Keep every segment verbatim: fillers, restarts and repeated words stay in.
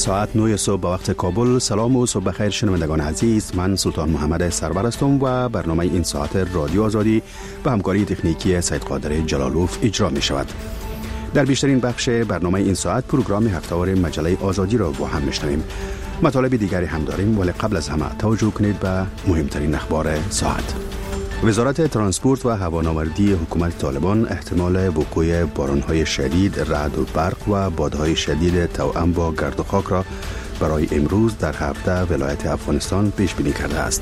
ساعت نه صبح به وقت کابل. سلام و صبح بخیر شنوندگان عزیز، من سلطان محمد سرور هستم و برنامه این ساعت رادیو آزادی به همکاری تکنیکی سید قادر جلالوف اجرا می شود. در بیشترین بخش برنامه این ساعت پروگرام هفته‌وار مجله آزادی را با هم میشنویم. مطالب دیگری هم داریم، ولی قبل از همه توجه کنید به مهمترین اخبار ساعت. وزارت ترانسپورت و هوانوردی حکومت طالبان احتمال وقوع باران‌های شدید، رعد و برق و بادهای شدید توأم با گرد و خاک را برای امروز در هفده ولایت افغانستان پیش بینی کرده است.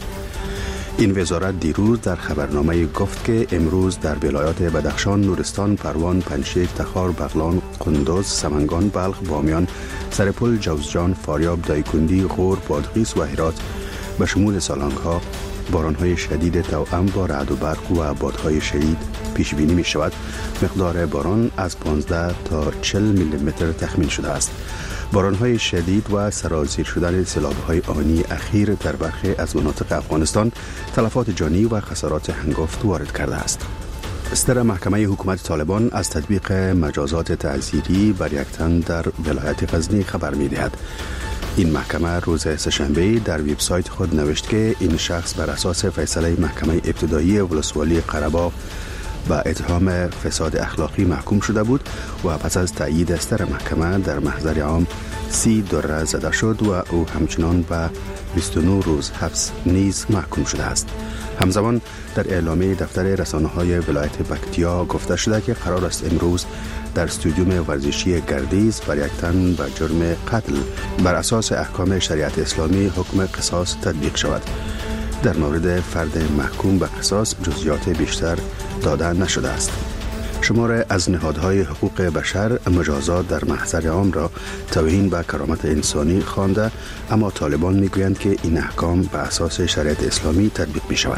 این وزارت دیروز در خبرنامه گفت که امروز در ولایات بدخشان، نورستان، پروان، پنجشیر، تخار، بغلان، قندوز، سمنگان، بلخ، بامیان، سرپل، جوزجان، فاریاب، دایکندی، غور، بادغیس و هرات به شمول سالنگ‌ها باران‌های شدید توأم با رعد و برق و بادهای شدید پیش بینی می شود. مقدار باران از پانزده تا چهل میلی متر تخمین شده است. باران‌های شدید و سرازیر شدن سیلاب‌های آنی اخیر در برخی از مناطق افغانستان تلفات جانی و خسارات هنگفت وارد کرده است. صدر محکمه حکومت طالبان از تطبیق مجازات تعزیری بر یک تن در ولایت غزنی خبر می‌دهد. این محکمه روز سه‌شنبه در وبسایت خود نوشت که این شخص بر اساس فیصله محکمه ابتدایی ولسوالی قره‌باغ با اتهام فساد اخلاقی محکوم شده بود و پس از تأیید صدر محکمه در محضر عام سی دره زده شد و او همچنان به بیست و نه روز حبس نیز محکوم شده است. همزمان در اعلامیه دفتر رسانه‌های ولایت پکتیا گفته شده که قرار است امروز در استودیوم ورزشی گردیز بر یک تن به جرم قتل بر اساس احکام شریعت اسلامی حکم قصاص تطبیق شود. در مورد فرد محکوم به قصاص جزئیات بیشتر داده نشده است. شمار از نهادهای حقوق بشر مجازات در محضر عام را توهین به کرامت انسانی خوانده، اما طالبان میگویند که این احکام به اساس شریعت اسلامی تطبیق می شود.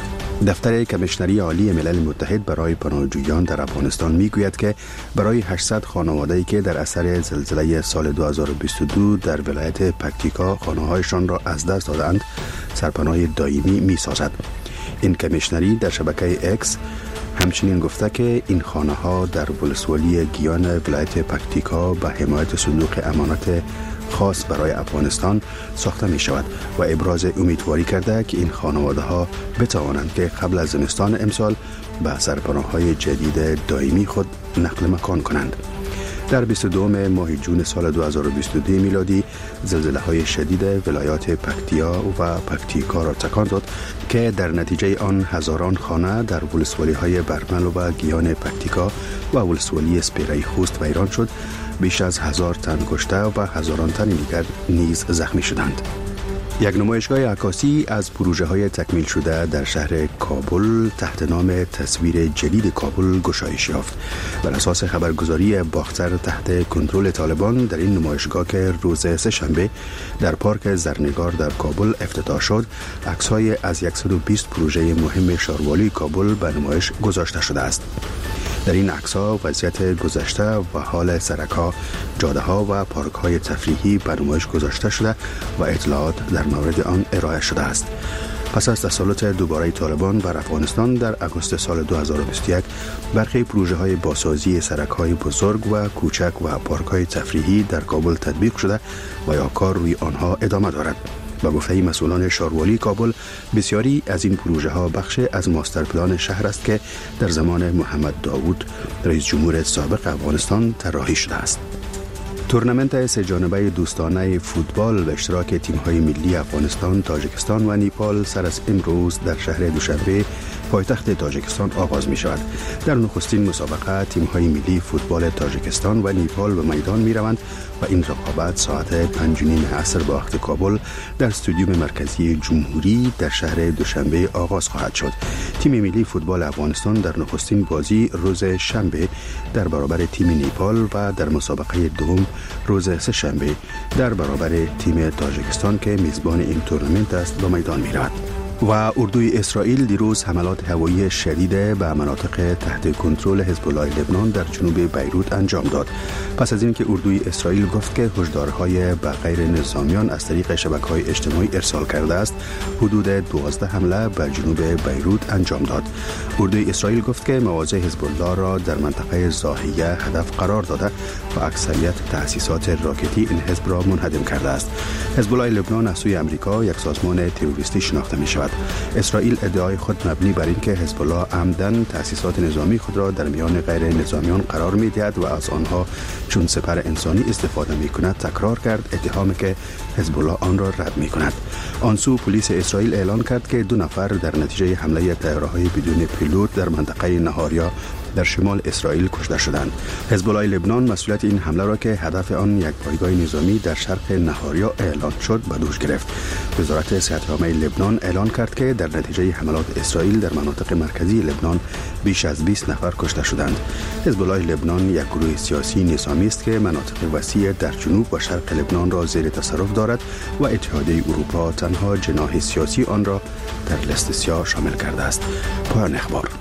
دفتر کمیشنری عالی ملل متحد برای پناهجویان در افغانستان میگوید که برای هشتصد خانواده‌ای که در اثر زلزله سال دو هزار و بیست و دو در ولایت پکتیکا خانه‌هایشان را از دست دادند، سرپناه دائمی می‌سازد. این کمیشنری در شبکه اکس همچنین گفته که این خانه‌ها در ولسوالی گیان ولایت پکتیکا به حمایت صندوق امانت خاص برای افغانستان ساخته می شود و ابراز امیدواری کرده که این خانواده ها بتوانند که قبل از زمستان امسال به سرپناه های جدید دائمی خود نقل مکان کنند. در بیست و دوم ماه جون سال دو هزار و بیست و دو میلادی زلزله های شدید ولایات پکتیا و پکتیکا را تکان داد که در نتیجه آن هزاران خانه در ولسوالی های برمل و گیان پکتیکا و ولسوالی سپیره خوست ویران شد. بیش از هزار تن کشته و هزاران تن دیگر نیز زخمی شدند. یک نمایشگاه عکاسی از پروژه های تکمیل شده در شهر کابل تحت نام تصویر جدید کابل گشایش یافت. بر اساس خبرگزاری باختر تحت کنترل طالبان در این نمایشگاه که روز سه‌شنبه در پارک زرنگار در کابل افتتاح شد، عکس‌های از صد و بیست پروژه مهم شهروالی کابل به نمایش گذاشته شده است. در این عکس‌ها وضعیت گذشته و حال سرک‌ها، جاده‌ها و پارک‌های تفریحی به نمایش گذاشته شده و اطلاعات در مورد آن ارائه شده است. پس از تسلط دوباره طالبان بر افغانستان در آگوست سال دو هزار و بیست و یک، برخی پروژه‌های بازسازی سرک‌های بزرگ و کوچک و پارک‌های تفریحی در کابل تطبیق شده و یا کار روی آنها ادامه دارد. با گفته مسئولان شهروالی کابل، بسیاری از این پروژه ها بخش از ماستر پلان شهر است که در زمان محمد داوود رئیس جمهور سابق افغانستان طراحی شده است. تورنمنت سه جانبه دوستانه فوتبال به اشتراک تیم‌های ملی افغانستان، تاجیکستان و نیپال سر از امروز در شهر دوشنبه پایتخت تاجیکستان آغاز می شود. در نخستین مسابقه تیم‌های ملی فوتبال تاجیکستان و نیپال به میدان می روند و این رقابت ساعت پنج و نیم عصر به وقت کابل در استودیوم مرکزی جمهوری در شهر دوشنبه آغاز خواهد شد. تیم ملی فوتبال افغانستان در نخستین بازی روز شنبه در برابر تیم نیپال و در مسابقه دوم روز سه‌شنبه در برابر تیم تاجیکستان که میزبان این تورنمنت است به میدان می رود. و اردوی اسرائیل دیروز حملات هوایی شدید به مناطق تحت کنترل حزب الله لبنان در جنوب بیروت انجام داد. پس از اینکه اردوی اسرائیل گفت که هشدارهای به غیر نظامیان از طریق شبکه‌های اجتماعی ارسال کرده است، حدود دوازده حمله به جنوب بیروت انجام داد. اردوی اسرائیل گفت که مواضع حزب الله را در منطقه ضاحیه هدف قرار داده و اکثریت تأسیسات راکتی این حزب را منهدم کرده است. حزب الله لبنان از سوی آمریکا یک سازمان تروریستی شناخته می شود. اسرائیل ادعای خود مبنی بر اینکه حزب الله عمدن تأسیسات نظامی خود را در میان غیر نظامیان قرار می دهد و از آنها چون سپر انسانی استفاده می کند تکرار کرد، اتهامی که حزب الله آن را رد می کند. آن سو پلیس اسرائیل اعلان کرد که دو نفر در نتیجه حمله طیاره‌های بدون پیلوت در منطقه نهاریا در شمال اسرائیل کشته شدند. حزب الله لبنان مسئولیت این حمله را که هدف آن یک پایگاه نظامی در شرق نهاریا اعلان شد به دوش گرفت. وزارت صحت عامه لبنان اعلان کرد که در نتیجه حملات اسرائیل در مناطق مرکزی لبنان بیش از بیست نفر کشته شدند. حزب الله لبنان یک گروه سیاسی نظامی است که مناطق وسیع در جنوب و شرق لبنان را زیر تصرف دارد و اتحادیه اروپا تنها جناح سیاسی آن را در لیست سیاه شامل کرده است. پایان اخبار.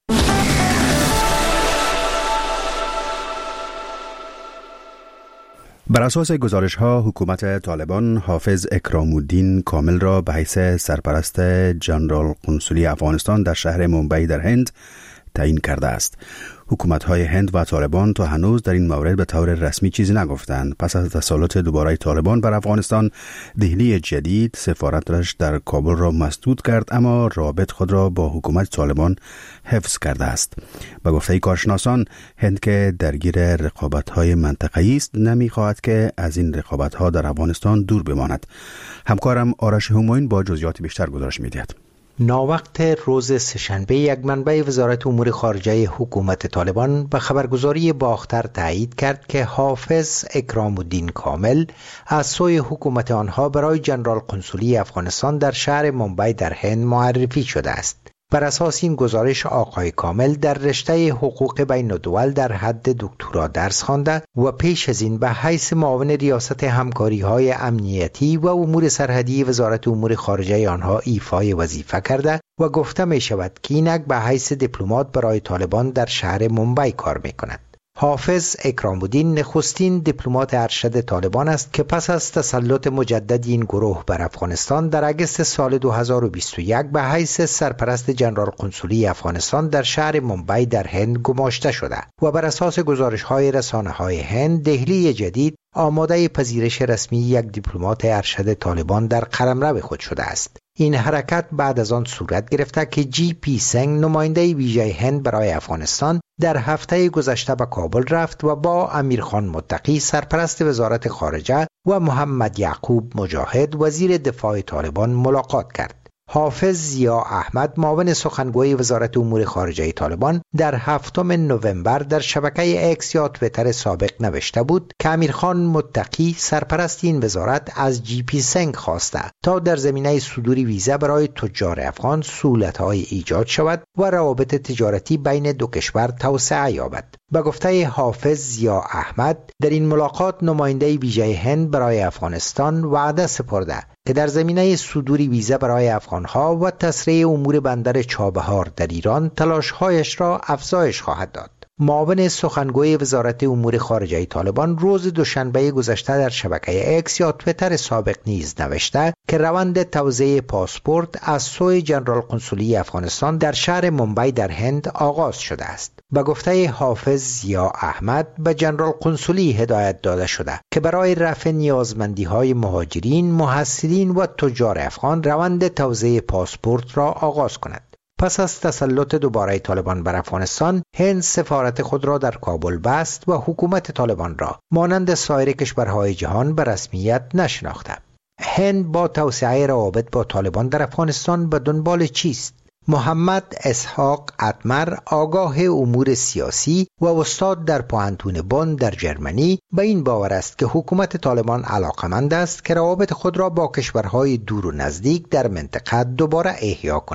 بر اساس گزارش ها حکومت طالبان حافظ اکرام الدین کامل را به حیث سرپرست جنرال قنصلی افغانستان در شهر مومبای در هند تعیین کرده است. حکومت‌های هند و طالبان تا هنوز در این مورد به طور رسمی چیزی نگفتند. پس از تسلط دوباره طالبان بر افغانستان، دهلی جدید سفارتش در کابل را مسدود کرد، اما رابط خود را با حکومت طالبان حفظ کرده است. به گفته کارشناسان، هند که درگیر رقابت‌های منطقه‌ای است، نمی‌خواهد که از این رقابت‌ها در افغانستان دور بماند. همکارم آرش همایون با جزئیات بیشتر گزارش می‌دهد. ناوقت روز سه‌شنبه یک منبع وزارت امور خارجه حکومت طالبان به خبرگزاری باختر تایید کرد که حافظ اکرام الدین کامل از سوی حکومت آنها برای جنرال قنصلی افغانستان در شهر مومبای در هند معرفی شده است. بر اساس این گزارش آقای کامل در رشته حقوق بین الدول در حد دکترا درس خوانده و پیش از این به حیث معاون ریاست همکاری‌های امنیتی و امور سرحدی وزارت امور خارجه آنها ایفای وظیفه کرده و گفته می شود که اینک به حیث دیپلمات برای طالبان در شهر مومبای کار می کند. حافظ اکرام الدین نخستین دیپلمات ارشد طالبان است که پس از تسلط مجدد این گروه بر افغانستان در اگست سال دو هزار و بیست و یک به حیث سرپرست جنرال قنصلی افغانستان در شهر مومبای در هند گماشته شده و بر اساس گزارش‌های رسانه‌های هند، دهلی جدید آماده پذیرش رسمی یک دیپلمات ارشد طالبان در قلمرو خود شده است. این حرکت بعد از آن صورت گرفته که جی پی سنگ نماینده ویژه هند برای افغانستان در هفته گذشته به کابل رفت و با امیرخان متقی سرپرست وزارت خارجه و محمد یعقوب مجاهد وزیر دفاع طالبان ملاقات کرد. حافظ ضیا احمد معاون سخنگوی وزارت امور خارجه طالبان در هفتم نوامبر در شبکه اکس یا تویتر سابق نوشته بود که امیرخان متقی سرپرست این وزارت از جی پی سنگ خواسته تا در زمینه صدور ویزا برای تجار افغان سهولت‌های ایجاد شود و روابط تجارتی بین دو کشور توسعه یابد. به گفته حافظ ضیا احمد، در این ملاقات نماینده ویژه هند برای افغانستان وعده سپرده که در زمینه صدور ویزا برای افغانها و تسریع امور بندر چابهار در ایران تلاش‌هایش را افزایش خواهد داد. معاون سخنگوی وزارت امور خارجه طالبان روز دوشنبه گذشته در شبکه اکس یا تویتر سابق نیز نوشته که روند توزیع پاسپورت از سوی جنرال قنصلی افغانستان در شهر مومبای در هند آغاز شده است. به گفته حافظ ضیا احمد، به جنرال قنصلی هدایت داده شده که برای رفع نیازمندی‌های مهاجرین، محصلین و تجار افغان روند توزیع پاسپورت را آغاز کند. پس از تسلط دوباره طالبان بر افغانستان، هند سفارت خود را در کابل بست و حکومت طالبان را مانند سایر کشورهای جهان به رسمیت نشناخته. هند با توسعه روابط با طالبان در افغانستان به دنبال چیست؟ محمد اسحاق اتمر، آگاه امور سیاسی و استاد در پوهنتون بن در جرمنی، به این باور است که حکومت طالبان علاقمند است که روابط خود را با کشورهای دور و نزدیک در منطقه دوباره احیا کند.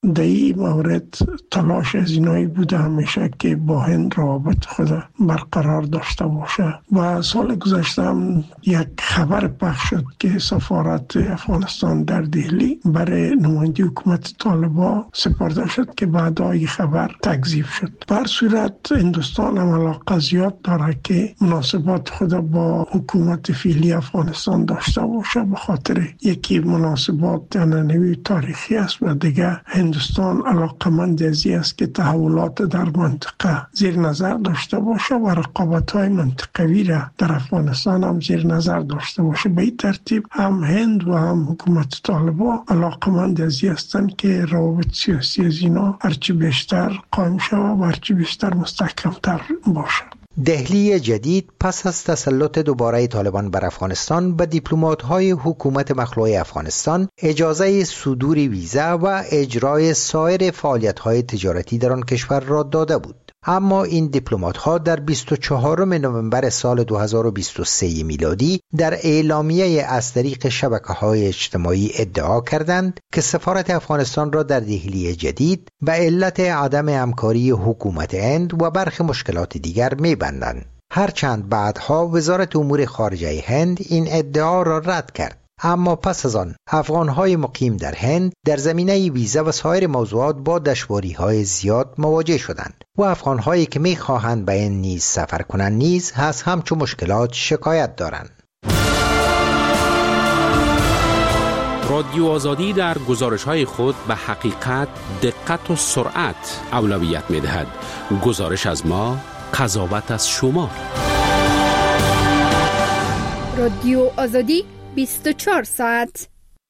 در این مورد تلاش از اینایی بوده همیشه که با هند روابط خود برقرار داشته باشه و سال گذشته هم یک خبر پخش شد که سفارت افغانستان در دهلی برای نماینده حکومت طالبان سپرده شد که بعدا این خبر تکذیب شد. بر صورت هندوستان هم علاقه زیاد داره که مناسبات خود با حکومت فعلی افغانستان داشته باشه، به خاطر یکی مناسبات عنعنوی تاریخی است و دیگه هندوستان علاقمند ازی است که تحولات در منطقه زیر نظر داشته باشه و رقابت‌های منطقوی را در افغانستان هم زیر نظر داشته باشه. به این ترتیب هم هند و هم حکومت طالبان علاقمند ازی هستند که روابط سیاسی از اینا هرچی بیشتر قائم شود و هرچی بیشتر مستحکم‌تر باشه. دهلی جدید پس از تسلط دوباره طالبان بر افغانستان به دیپلمات‌های حکومت مخلوع افغانستان اجازه صدور ویزا و اجرای سایر فعالیت‌های تجارتی در آن کشور را داده بود. اما این دیپلمات‌ها در بیست و چهارم نوامبر سال دو هزار و بیست و سه میلادی در اعلامیه از طریق شبکه‌های اجتماعی ادعا کردند که سفارت افغانستان را در دهلی جدید به علت عدم همکاری حکومت هند و برخی مشکلات دیگر می‌بندند. هرچند بعدها وزارت امور خارجه هند این ادعا را رد کرد. اما پس از آن افغان‌های مقیم در هند در زمینه ویزا و سایر موضوعات با دشواری‌های زیاد مواجه شدند و افغان‌هایی که می‌خواهند به این نیز سفر کنند نیز از همچون مشکلات شکایت دارند. رادیو آزادی در گزارش‌های خود به حقیقت، دقت و سرعت اولویت می‌دهد. گزارش از ما، قضاوت از شما. رادیو آزادی بیست و چهار ساعت.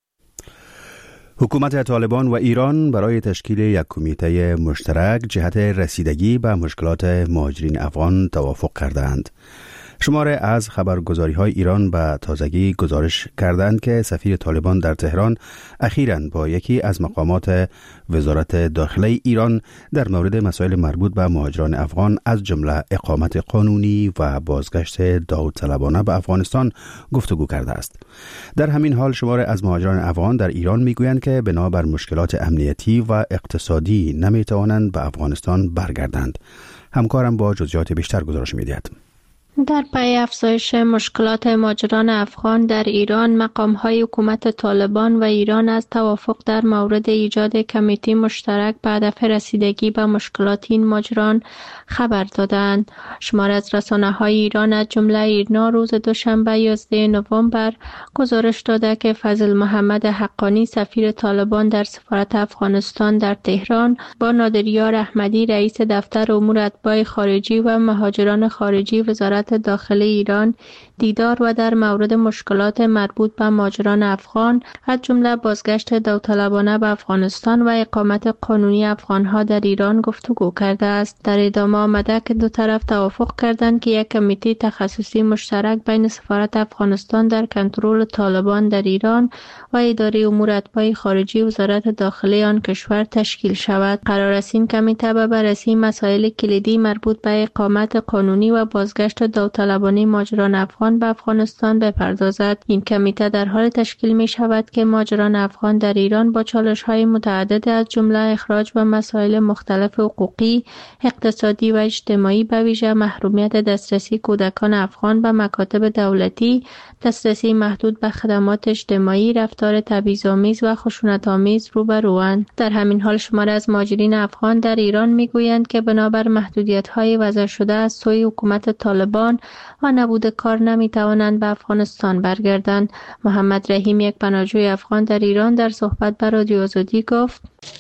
حکومت طالبان و ایران برای تشکیل یک کمیته مشترک جهت رسیدگی به مشکلات مهاجرین افغان توافق کردند. شماره از خبرگزاری‌های ایران به تازگی گزارش کردند که سفیر طالبان در تهران اخیراً با یکی از مقامات وزارت داخله ایران در مورد مسائل مربوط به مهاجران افغان از جمله اقامت قانونی و بازگشت داوطلبانه به افغانستان گفتگو کرده است. در همین حال شماره از مهاجران افغان در ایران میگویند که بنابر مشکلات امنیتی و اقتصادی نمیتوانند به افغانستان برگردند. همکارم با جزئیات بیشتر گزارش می‌دهد. در پی افزایش مشکلات مهاجران افغان در ایران، مقام‌های حکومت طالبان و ایران از توافق در مورد ایجاد کمیته مشترک به هدف رسیدگی به مشکلات این مهاجران خبر دادند. شمار از رسانه‌های ایران از جمله ایرنا روز دوشنبه یازده نوامبر گزارش داده که فضل محمد حقانی سفیر طالبان در سفارت افغانستان در تهران با نادریار احمدی رئیس دفتر امور اتباع خارجی و مهاجران خارجی وزارت داخلی ایران دیدار و در مورد مشکلات مربوط به مهاجران افغان از جمله بازگشت داوطلبانه به افغانستان و اقامت قانونی افغانها در ایران گفتگو کرده است. در ادامه آمده که دو طرف توافق کردند که یک کمیته تخصصی مشترک بین سفارت افغانستان در کنترل طالبان در ایران و اداره امور اتباع خارجی وزارت داخلی آن کشور تشکیل شود. قرار است این کمیته به بررسی مسائل کلیدی مربوط به اقامت قانونی و بازگشت داوطلبانه مهاجران افغان به افغانستان بپردازد. این کمیته در حال تشکیل می شود که مهاجران افغان در ایران با چالش‌های متعدد از جمله اخراج و مسائل مختلف حقوقی، اقتصادی و اجتماعی به ویژه محرومیت دسترسی کودکان افغان به مکاتب دولتی، دسترسی محدود به خدمات اجتماعی، رفتار تبعیض‌آمیز و خشونت‌آمیز روبروند. در همین حال شمار از مهاجرین افغان در ایران میگویند که بنابر محدودیت‌های وضع شده از سوی حکومت طالبان و نبود کار نمیتوانند به افغانستان برگردند. محمد رحیم، یک پناهجوی افغان در ایران، در صحبت با رادیو آزادی گفت: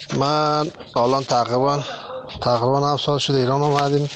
من الان تقریبا تقریبا هفت سال شده ایران اومدیم.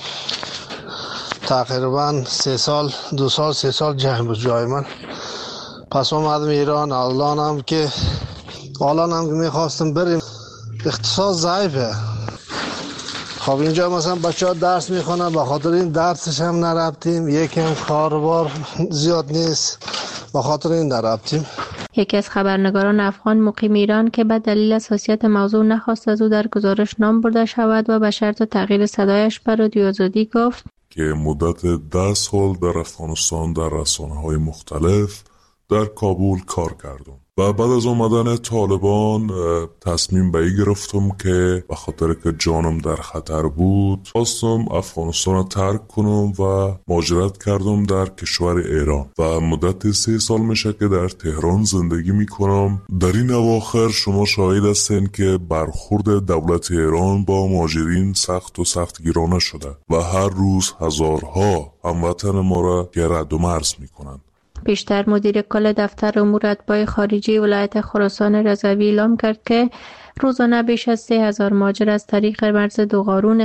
تقریبا سه سال دو سال سه سال جنگ بود جای من. پس اومدم ایران. الان هم که الان هم که میخواستم بریم، اقتصاد ضعیفه. خب اینجا مثلا بچه ها درس میخونن، به خاطر این درسش هم نرفتیم. یکی هم کاربار زیاد نیست، به خاطر این نرفتیم. یکی از خبرنگاران افغان مقیم ایران که به دلیل حساسیت موضوع نخواست از او در گزارش نام برده شود و به شرط تغییر صدایش به رادیو آزادی گفت که مدت ده سال در افغانستان در رسانه‌های مختلف در کابل کار کردم. و بعد از آمدن طالبان تصمیم به این گرفتم که به خاطر که جانم در خطر بود خواستم افغانستان را ترک کنم و مهاجرت کردم در کشور ایران و مدت سه سال میشه که در تهران زندگی میکنم. در این اواخر شما شاهد هستین که برخورد دولت ایران با مهاجرین سخت و سخت گیرانه شده و هر روز هزارها هموطن ما را رد و مرز میکنند. پیشتر مدیر کل دفتر امور اتباع خارجی ولایت خراسان رضوی اعلام کرد که روزانه بیش از سه هزار مهاجر از طریق مرز دوقارون